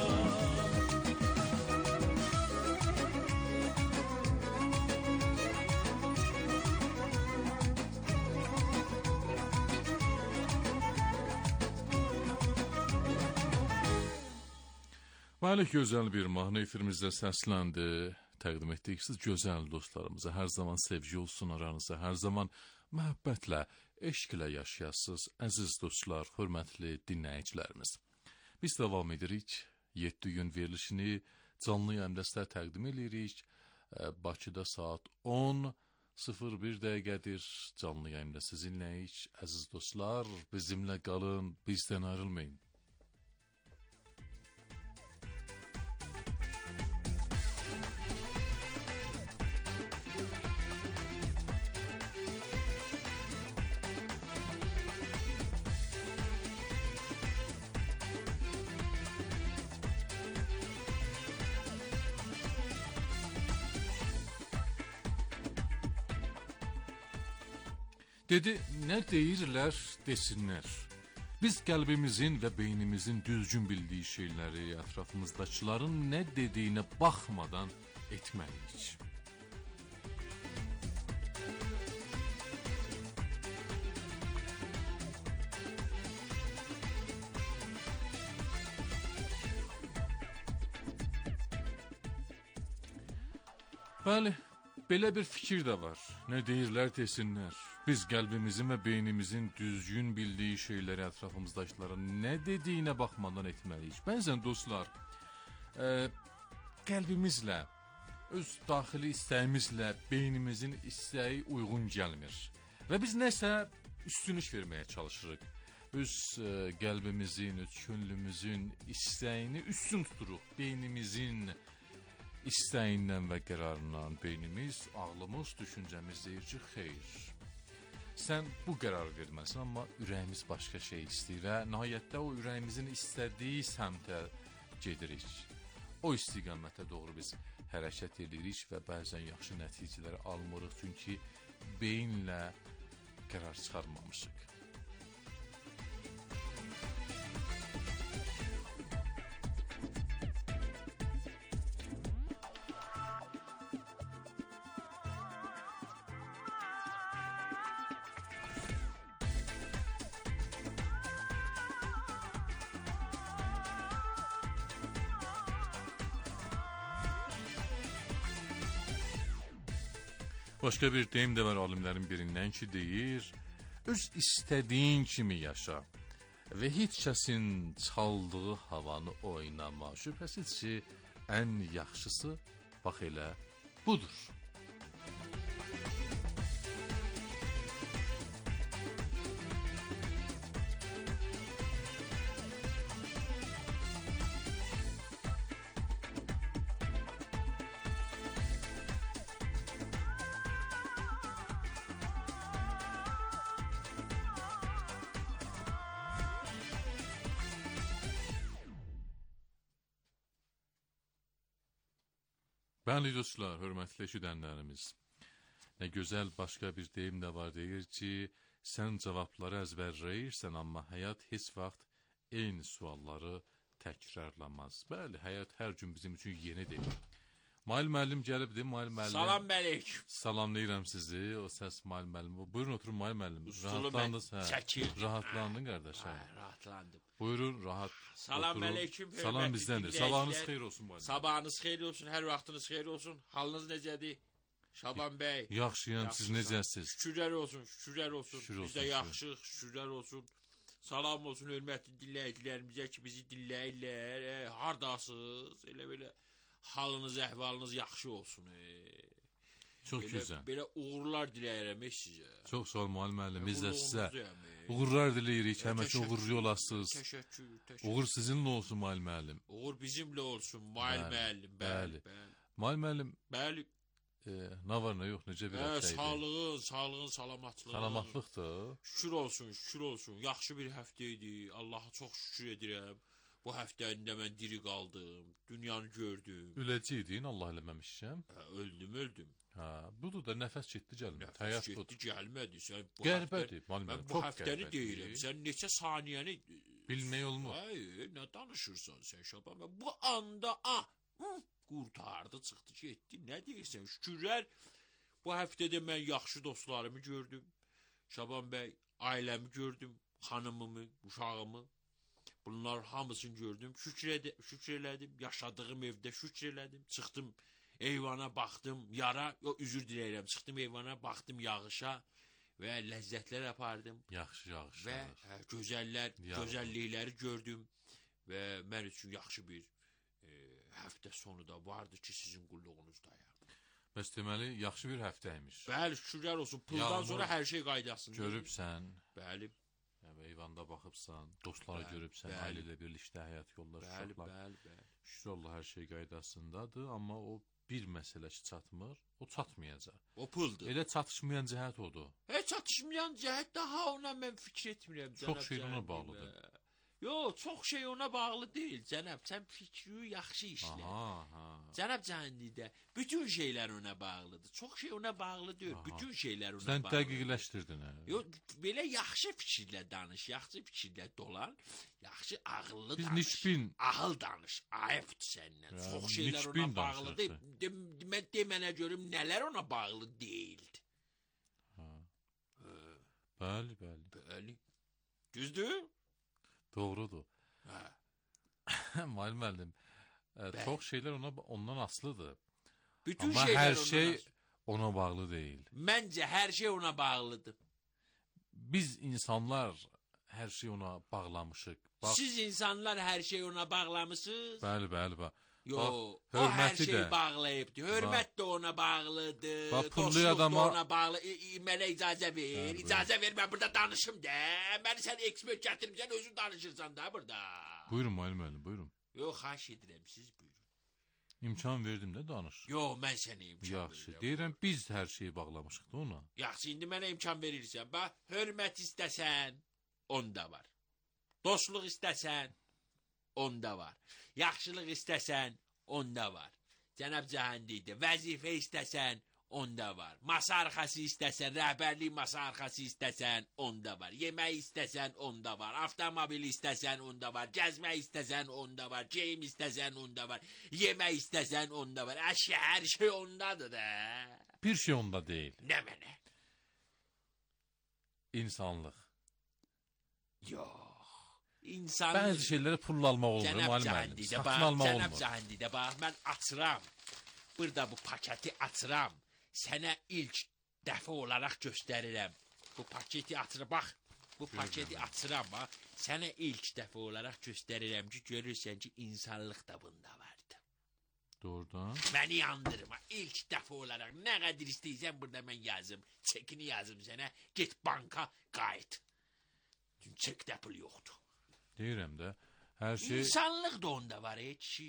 Bəli, gözəl bir mahnı efirimizdə səsləndi. Təqdim etdik siz gözəl dostlarımıza. Hər zaman sevgi olsun aranızda. Hər zaman məhəbbətlə, eşqlə yaşayasınız. Əziz dostlar, hörmətli dinləyicilərimiz. Biz davam edirik. 7 gün verilişini canlı yayımda təqdim edirik. Bakıda saat 10:01 dəqiqədir. Canlı yayımda sizinləyik. Əziz dostlar, bizimlə qalın, bizdən ayrılmayın. Dedi, nə deyirlər, desinlər. Biz qəlbimizin və beynimizin düzgün bildiyi şeyləri ətrafımızdakiların nə dediyinə baxmadan etməliyik. Bəli, belə bir fikir də var. Nə deyirlər, desinlər. Biz qəlbimizin və beynimizin düzgün bildiyi şeyləri ətrafımızdakilərin nə dediyinə baxmadan etməliyik. Bəzən dostlar, qəlbimizlə, öz daxili istəyimizlə beynimizin istəyi uyğun gəlmir. Və biz nəsə üstünlük verməyə çalışırıq. Öz qəlbimizin, öz könlümüzün istəyini üstün tuturuq. Beynimizin istəyindən və qərarından beynimiz, ağlımız, düşüncəmiz deyir ki, xeyr. Sən bu qərar verməlisən, amma ürəyimiz başqa şey istəyir və nəhayətdə o ürəyimizin istədiyi səmtə gedirik. O istiqamətə doğru biz hərəkət edirik və bəzən yaxşı nəticələr almırıq, çünki beyinlə qərar çıxarmamışıq. Başqa bir deyim də var alimlərin birindən ki, deyir, öz istədiyin kimi yaşa və heç kəsin çaldığı havanı oynama. Şübhəsiz ki, ən yaxşısı bax elə budur. Bəli dostlar, hörmətli eşidənlərimiz, nə gözəl başqa bir deyim də var, deyir ki, sən cavabları əzbərləyirsən, amma həyat heç vaxt eyni sualları təkrarlamaz. Bəli, həyat hər gün bizim üçün yenidir. Mail müəllim gəlibdir, Mail müəllim. Salam məlik. Salamlayıram sizi, o səs Mail müəllim. Buyurun oturun Mail müəllim. Rahatlandınız, hə? Rahatlandın qardaş, hə? Rahatlandım. Buyurun, rahat. Salam məleyküm. Salam bizdəndir. Sabahınız xeyir olsun müəllim. Sabahınız xeyir olsun, hər vaxtınız xeyir olsun. Halınız necədir? Şaban bəy. Yaxşıyam, siz necəsiz? Şükürlər olsun, şükürlər olsun. Biz də yaxşıyıq, şükürlər olsun. Salam olsun hörmətli dinləyicilərimizə ki, bizi dinləyirlər. Hardasınız? Elə belə halınız, əhvalınız yaxşı olsun. Çox gözəl. Belə uğurlar diləyirəm sizə. Çox sağ olun müəllim müəllim. Biz də sizə uğurlar diləyirik. Həmişə uğurlu olasınız. Təşəkkür. Uğur sizinlə olsun müəllim müəllim. Uğur bizimlə olsun müəllim müəllim. Bəli. Müəllim müəllim. Bəli. Nə var nə yox, necə bir həftə idi? Sağlığın, salamatlığın. Salamatlıqdır. Şükür olsun. Yaxşı bir həftə idi. Allaha çox şükür edirəm. Bu həftəndə mən diri qaldım, dünyanı gördüm. Öləcəydin, Allah eləməmişəm. Öldüm. Budur da nəfəs getdi gəlmədi. Nəfəs getdi gəlmədi. Sən bu qərbədir, mən bu həftəni deyirəm. Sən neçə saniyəni bilmək olmur. Ay, nə danışırsan sən Şaban? Bu anda qurtardı, çıxdı getdi. Nə deyirsən? Şükürlər bu həftədə mən yaxşı dostlarımı gördüm. Şaban bəy, ailəmi gördüm, xanımımı, uşağımı. Bunlar hamısını gördüm. Şükür elədim. Yaşadığım evdə şükür elədim. Çıxdım eyvana baxdım, üzür diləyirəm. Çıxdım eyvana, baxdım yağışa və ləzzətlər apardım. Yaxşı. Və gözəllikləri gördüm və mən üçün yaxşı bir həftə sonu da vardı ki, sizin qulluğunuzdayam. Bəs deməli, yaxşı bir həftəymiş. Bəli, şükürlər olsun. Puldan sonra hər şey qaydasında. Görübsən. Bəli. Eyvanda baxıbsan, dostları görübsən, ailə ilə birlikdə həyat yoldaşı uşaqlar. Şükür Allah, hər şey qaydasındadır, amma o bir məsələ ki, çatmır, o çatmayacaq. O puldur. Elə çatışmayan cəhət odur. Çatışmayan cəhət daha ona mən fikir etmirəm. Çox şey ona bağlıdır. Yox, çox şey ona bağlı deyil, cənab. Sən fikri yaxşı işlə. Cənab Cəhənnədə bütün şeylər ona bağlıdır. Çox şey ona bağlı deyil, bütün şeylər ona bağlıdır. Sən dəqiqləşdirdin. Yox, belə yaxşı fikirlə danış, yaxşı fikirlə dolan, yaxşı ağıllı danış. Biz nisbin ağıl danış, ayıbdır səndən. Çox şeylər ona bağlı deyil. Demənə görüm nələr ona bağlı deyildi. Bəli. Düzdür? Doğrudur. Müəllim, çox şeylər ondan asılıdır. Bütün amma hər şey ona bağlı deyil. Məncə hər şey ona bağlıdır. Biz insanlar hər şey ona bağlamışıq. Siz insanlar hər şey ona bağlamışsınız? Bəli. Yox, o hər şey bağlayıbdır. Hörmət də ona bağlıdır. Dostluq da ona bağlı. Mənə icazə ver. İcazə ver, mən burada danışım da. Məni sən ekspert gətirmişsən, özün danışırsan da burada. Buyurun müəllim, buyurun. Yox, xahiş edirəm, siz buyurun. İmkan verdim də danış. Yox, mən sənə imkan verirəm. Yaxşı, deyirəm, biz hər şeyi bağlamışıq da ona. Yaxşı, indi mənə imkan verirsən. Bax, hörmət istəsən, onda var. Dostluq istəsən, onda var. Yaxşılıq istəsən, onda var. Cənab Cəhənnədə, vəzifə istəsən, onda var. Masa arxası istəsən, rəhbərlik masa arxası istəsən, onda var. Yemək istəsən, onda var. Avtomobil istəsən, onda var. Gəzmək istəsən, onda var. Geyim istəsən, onda var. Yemək istəsən, onda var. Hər şey ondadır da. Bir şey onda deyil. Nə mənə? İnsanlıq. Yox. İnsanlıq. Bəzi şeyləri pulla almaq olmur, müəllim. Satın almaq olmur. Cənab Cəhənnədə, bax, mən açıram. Burada bu paketi açıram. Sənə ilk dəfə olaraq göstərirəm. Bu paketi açıram, bax. Bu paketi açıram, bax. Sənə ilk dəfə olaraq göstərirəm ki, görürsən ki, insanlıq da bunda vardı. Doğrudan. Məni yandırma. İlk dəfə olaraq nə qədər istəyirsən burada mən yazım. Çekini yazım sənə. Get banka qayıt. Çekdə pul yoxdur. Deyirəm də, hər şey... İnsanlıq da onda var, kişi.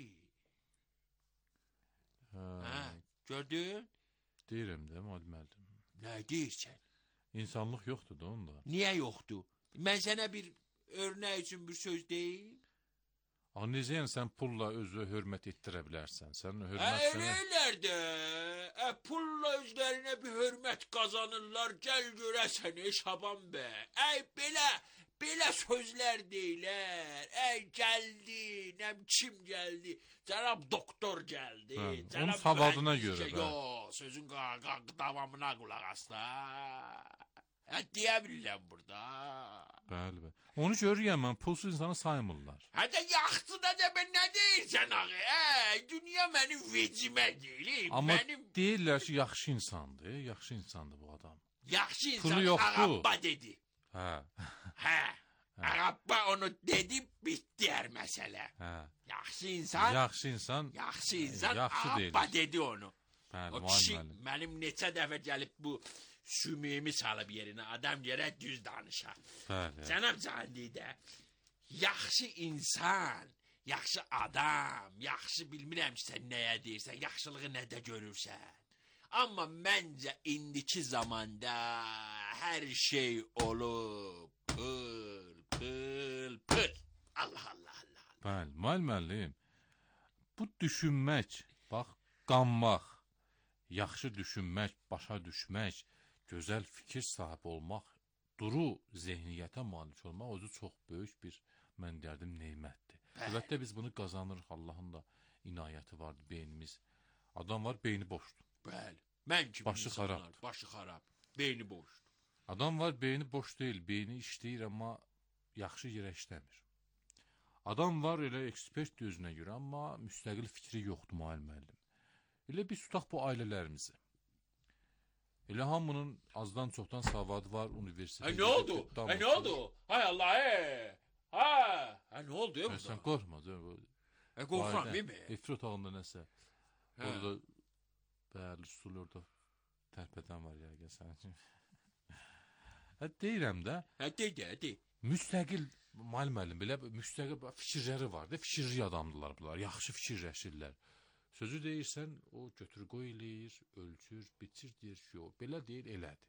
Gördün? Deyirəm də, müəllim. Nə deyirsən? İnsanlıq yoxdur da onda. Niyə yoxdur? Mən sənə bir örnək üçün bir söz deyim. Necə yəni sən pulla özü hörmət etdirə bilərsən? Sən hörmət sənə... Eləyirlər də. Pulla özlərinə bir hörmət qazanırlar. Gəl görəsən, Şaban bəy. Belə sözlər deyilər. Gəldi, kim gəldi? Cənab doktor gəldi. Onun savadına görə. Yox, sözün davamına qulaq asla. Deyə bilirəm burada. Bəli. Onu görürəm mən, pulsuz insanı saymırlar. Hədə yaxşı da mən nə deyirsən ağı? Dünya mənim vecimə deyil. Amma deyirlər ki, yaxşı insandır. Yaxşı insandır bu adam. Yaxşı insan Ağabba dedi. Ağabba onu dedi, bitdi hər məsələ. Yaxşı insan Ağabba dedi onu. O kişi mənim neçə dəfə gəlib bu sümüyümü salıb yerinə, adam yerə düz danışar. Cənab Cəhənnədə, yaxşı insan, yaxşı adam, yaxşı bilmirəm ki, sən nəyə deyirsən, yaxşılığı nədə görürsən. Amma məncə indiki zamanda hər şey olub, pıl. Allah. Bəli, müəllim. Bu düşünmək, bax, qanmaq, yaxşı düşünmək, başa düşmək, gözəl fikir sahibi olmaq, duru zehniyyətə malik olmaq özü çox böyük bir, mən deyərdim, neymətdir. Əlbəttə biz bunu qazanırıq, Allahın da inayəti vardır, beynimiz. Adam var, beyni boşdur. Bəli, mən kimi başı xarab. Başı xarab, beyni boşdur. Adam var, beyni boş deyil, beyni işləyir, amma yaxşı yerə işləmir. Adam var, elə ekspert gözünə görə, amma müstəqil fikri yoxdur, müəllim. Elə biz tutaq bu ailələrimizi. Elə hamının azdan çoxdan savadı var, universitet. Ne oldu? Ne oldu? Hay Allah, ha, ne oldu ya burada? Sen korkma. Korkmam değil mi? İftar otağında nəsə. Orada bəli usul orada tərpədən var ya, sən üçün. Deyirəm də. De. Müstəqil müəllim belə müstəqil fikirləri var da, fikirli adamdılar bunlar, yaxşı fikirləşirlər. Sözü deyirsən, o götür qoy eləyir, ölçür, bitir, deyir ki, o belə deyil, elədir.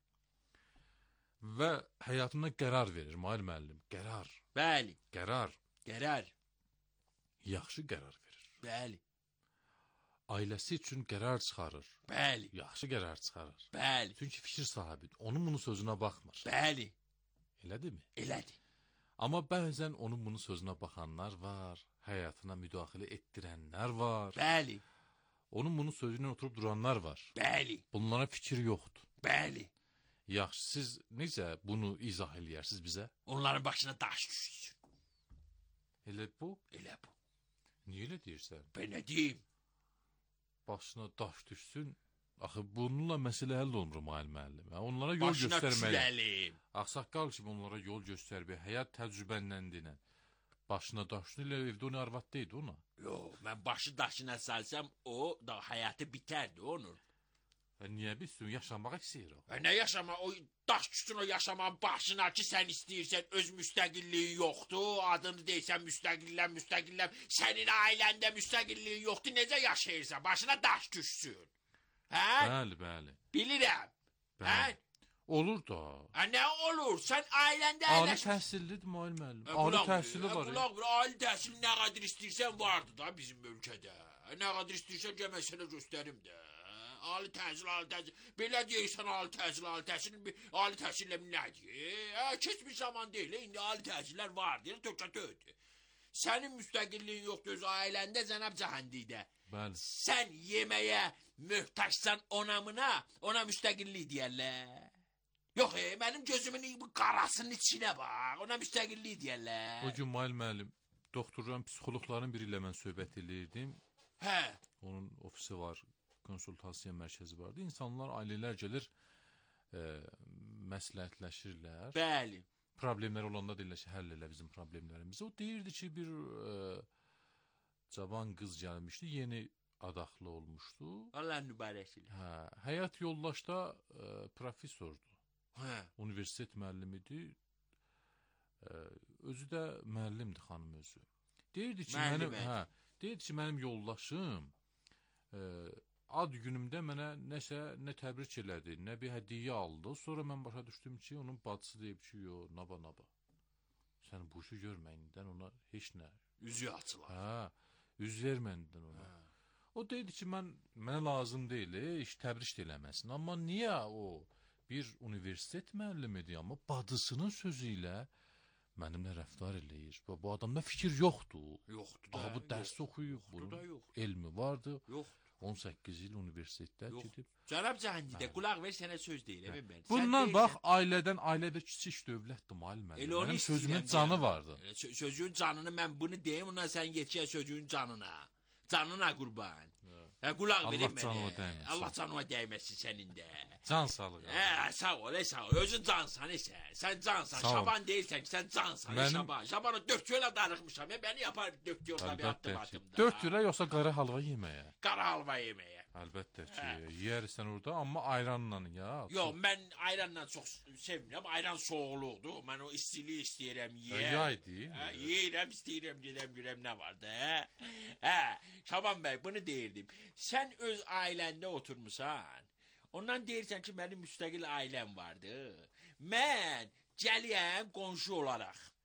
Və həyatında qərar verir müəllim, qərar. Bəli. Qərar. Yaxşı qərar verir. Bəli. Ailəsi üçün qərar çıxarır. Bəli. Yaxşı qərar çıxarır. Bəli. Çünki fikir sahibidir. Onun bunun sözünə baxmır. Bəli. Elədirmi? Elədir. Amma bəzən onun bunun sözünə baxanlar var, həyatına müdaxilə etdirənlər var. Bəli. Onun bunun sözündən oturub duranlar var. Bəli. Bunlara fikir yoxdur. Bəli. Yaxşı, siz necə bunu izah eləyərsiniz bizə? Onların başına daş düşsün. Elə bu? Elə bu. Niyə elə deyirsən? Ben nə deyim? Başına daş düşsün. Axı bununla məsələ həll olmur müəllim. Onlara yol başına göstərməli. Başına küləlim. Ağsaqqal kimi onlara yol göstərmək, həyat təcrübənlə dinən. Başına daşını ilə evdə onu arvad deydi ona. Yox, mən başı daşına salsam o da həyatı bitərdi onun. Niyə bilsin? Yaşamaq istəyir o. Nə yaşama? O daş düşsün o yaşamağın başına ki, sən istəyirsən, öz müstəqilliyin yoxdur, adını deysən müstəqilləm. Sənin ailəndə müstəqilliyin yoxdur, necə yaşayırsan? Başına daş düşsün. Hə? Bəli. Bilirəm. Hə? Olur da. Nə olur? Sən ailəndə Ali təhsillidir müəllim. Ali təhsili var. Ali təhsil nə qədər istəyirsən vardı da bizim ölkədə. Nə qədər istəyirsən gəl mən sənə göstərim də. Ali təhsil. Belə deyirsən ali təhsil. Ali təhsillə nədir? Keçmiş zaman deyil. İndi ali təhsillər var deyir. Tökə-töydür. Sənin müstəqilliyin yoxdur öz ailəndə Cənab Cəhandidə. Bəli. Sən yeməyə möhtaçsan ona müstəqillik deyərlər. Yox, mənim gözümün qarasının içinə bax, ona müstəqillik deyərlər. O gün müəllim, doktorların, psixologların biri ilə mən söhbət edirdim. Hə. Onun ofisi var, konsultasiya mərkəzi vardı. İnsanlar, ailələr gəlir, məsləhətləşirlər. Bəli. Problemlər olanda deyirlər ki, həll elə bizim problemlərimizi. O deyirdi ki, bir cavan qız gəlmişdi, yeni adaqlı olmuşdu. Allah mübarəkdir. Həyat yoldaşda professordu. Universitet müəllimidir. Özü də müəllimdir xanım özü. Deyirdi ki, mənim yoldaşım ad günümdə mənə nə təbrik elədi, nə bir hədiyyə aldı. Sonra mən başa düşdüm ki, onun bacısı deyib ki, naba. Sən bu işi görməyindən ona heç nə. Üzü açılar. Üz verməyindən ona. O deyirdi ki, mənə lazım deyil, iş təbrik də eləməsin. Amma niyə o bir universitet müəllimidir, amma bacısının sözü ilə mənimlə rəftar eləyir. Bu adamda fikir yoxdur. Yoxdur da. Bu dərs oxuyub, bunun elmi vardı. Yoxdur. 18 il universitetdə gedib. Cənab Cəhandidə, qulaq ver, sənə söz deyirəm mən. Bundan bax, ailədə kiçik dövlətdir müəllim. Mənim sözümün canı vardı. Sözün canını mən bunu deyim, ondan sən yetişə sözün canına. Canına qurban. Qulaq verin mənə. Allah canıma dəyməsin sənin də. Can sağlıq. Sağ ol. Özün cansan isə. Sən cansan. Şaban deyirsən ki, sən cansan. Şaban. Şabanı 4 yola darıxmışam. Bəni yapar 4 yolda bir atdım. 4 yola yoxsa qara halva yeməyə? Qara halva yeməyə. Əlbəttə ki, yeyərsən orada, amma ayranla ya. Yox, mən ayranla çox sevmirəm. Ayran soğuluqdur. Mən o istiliyi istəyirəm yeyəm. Yaydır. Yeyirəm, istəyirəm, gedəm, nə var da. Şaban bəy, bunu deyirdim. Sən öz ailəndə oturmusan. Ondan deyirsən ki, mənim müstəqil ailəm vardı. Mən gəliyəm qonşu olaraq.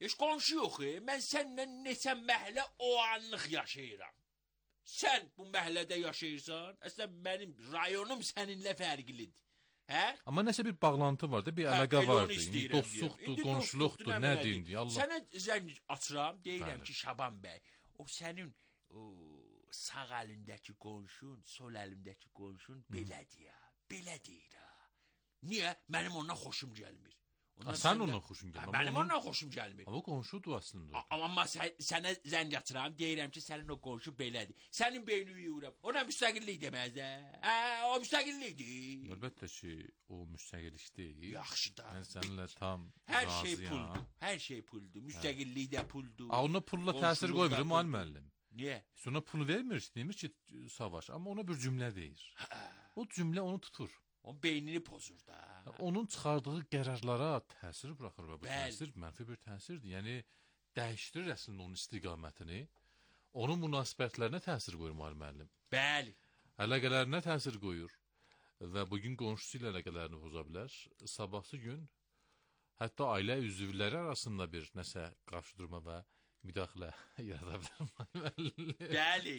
Heç qonşu yox, mən səninlə neçə məhəllə o anlıq yaşayıram. Sən bu məhəllədə yaşayırsan, əslən mənim rayonum səninlə fərqlidir. Hə? Amma nəsə bir bağlantı var da, bir əlaqə vardı. Dostluqdur, qonşuluqdur, nədir indi? Sənə zəng açıram, deyirəm ki, Şaban bəy, o sənin sağ əlindəki qonşun, sol əlindəki qonşun belədir ya, belə deyir ha. Niyə? Mənim ondan xoşum gəlmir. Sən ondan xoşun gəlmir. Mənim ondan xoşum gəlmir. Amma qonşudur aslında. Amma sənə zəng açıram, deyirəm ki, sənin o qonşu belədir. Sənin beynini yuyuram. Ona müstəqillik deməz də. Hə, o müstəqillikdir. Əlbəttə ki, o müstəqillik deyil. Yaxşı da. Mən səninlə tam hər razıyam. şey puldur. Hər şey puldur. Müstəqillik də puldur. Ona pulla təsir qoymur müəllim. Niyə? Ona pul vermir, demir ki, savaş. Amma ona bir cümlə deyir. O cümlə onu tutur. Onun beynini pozur da. Onun çıxardığı qərarlara təsir buraxır və bu təsir mənfi bir təsirdir. Yəni dəyişdirir əslində onun istiqamətini. Onun münasibətlərinə təsir qoyur müəllim. Bəli. Əlaqələrinə təsir qoyur və bugün qonşusu ilə əlaqələrini poza bilər. Sabahsı gün hətta ailə üzvləri arasında bir nəsə qarşıdurma və müdaxilə yarada bilər. Bəli.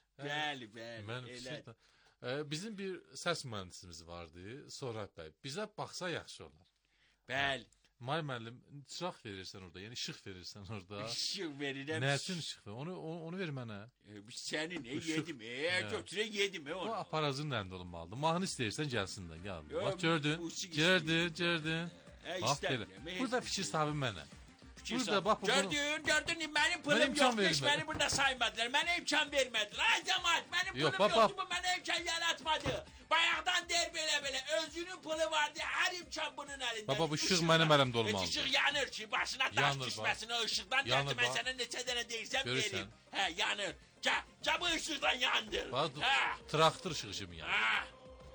Bəli. Bizim bir səs mühəndisimiz vardı, Soraq bəy. Bizə baxsa yaxşı olar. Bəli. Müəllim, çıraq verirsən orada, yəni işıq verirsən orada. İşıq verirəm. Nə üçün işıq verir? Onu ver mənə. Sənin yedim, götürə yedim onu. O aparazın nəndə olmalıdır. Mahnı istəyirsən gəlsin də, gəlmir. Bax gördün. Bax belə. Burada fikir sahibi mənə. Gördün, mənim pulum yoxdur, məni burada saymadılar, mənə imkan vermədilər. Ay cəmat, mənim pulum yoxdur, bu mənə imkan yaratmadı. Bayaqdan deyir belə, özünün pulu vardı, hər imkan bunun əlində. Baba, bu işıq mənim əlimdə olmalıdır. İşıq yanır ki, başına daş düşməsin, o işıqdan gəldi, mən sənə neçə dənə deyirsəm verim. Hə, yanır. Gəl, bu işıqdan yandır. Bax, traktor işığı kimi yanır.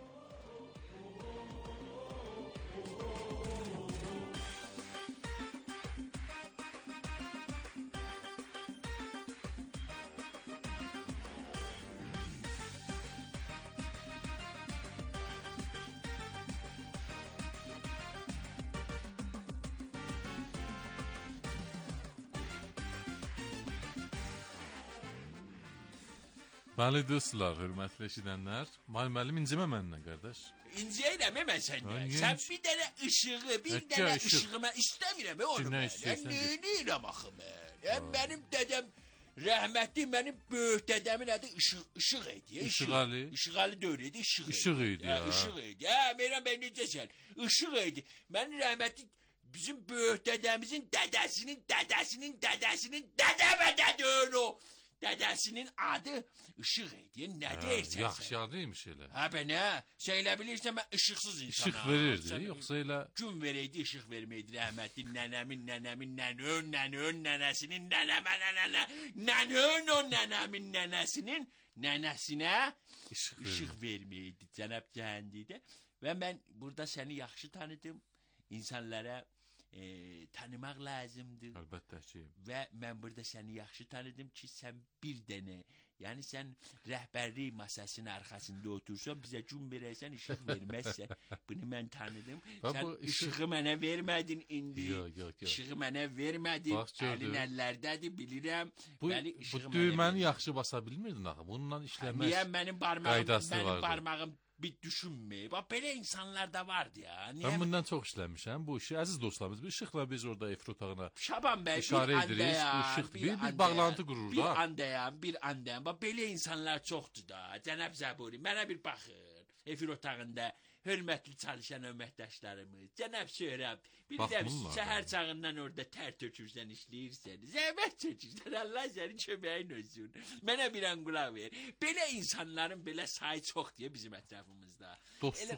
Bəli dostlar, hörmətli eşidənlər, müəllim incimə məndən qardaş. İnciyirəm mən səndən. Sən bir dənə işığı mən istəmirəm onu mən. Neyirəm axı mən? Mənim dədəm rəhmətli, mənim böyük dədəmin adı İşıq idi. İşıqali. İşıqali deyil idi, İşıq idi. İşıq idi ya. İşıq idi. Hə, Meyrəm bəy necəsən? İşıq idi. Mənim rəhmətli bizim böyük dədəmizin dədəsinin dədəmin o. Dədəsinin adı İşıq idi. Nə deyirsən sən? Yaxşı adıymış elə. Hə bə nə? Sən elə bilirsən mən işıqsız insanam. İşıq verirdi, yoxsa elə... Gün verəydi, işıq verməydi. Rəhmətli nənəmin, nənəsinin, nənəmin nənəsinin nənəsinə işıq verməydi. Cənab cəhəndidə. Və mən burada səni yaxşı tanıdım. İnsanlara tanımaq lazımdır. Əlbəttə ki. Və mən burada səni yaxşı tanıdım ki, sən bir dənə, yəni sən rəhbərlik masasının arxasında otursan, bizə gün verəysən, işıq verməzsən. Bunu mən tanıdım. Sən işığı mənə vermədin indi. Yox. İşığı mənə vermədin. Əlin əllərdədir, bilirəm. Bu düyməni yaxşı basa bilmirdin axı. Bununla işləməz qaydası var. Niyə mənim barmağım bir düşünməyib. Belə insanlar da vardı ya. Mən bundan çox işləmişəm. Bu işi, əziz dostlarımız, bir işıqla biz orada efir otağına Şaban bəy, işarə edirik. Bu işıq bir bağlantı qurur da. Bir andayam. Belə insanlar çoxdur da. Cənab Zəburi, mənə bir baxın. Efir otağında hörmətli çalışan əməkdaşlarımız, cənab Söhrəb, bir də səhər çağından orada tər tökürsən, işləyirsən, zəhmət çəkirsən, Allah sənin köməyin olsun. Mənə bir an qulaq ver. Belə insanların belə sayı çox deyə bizim ətrafımızda.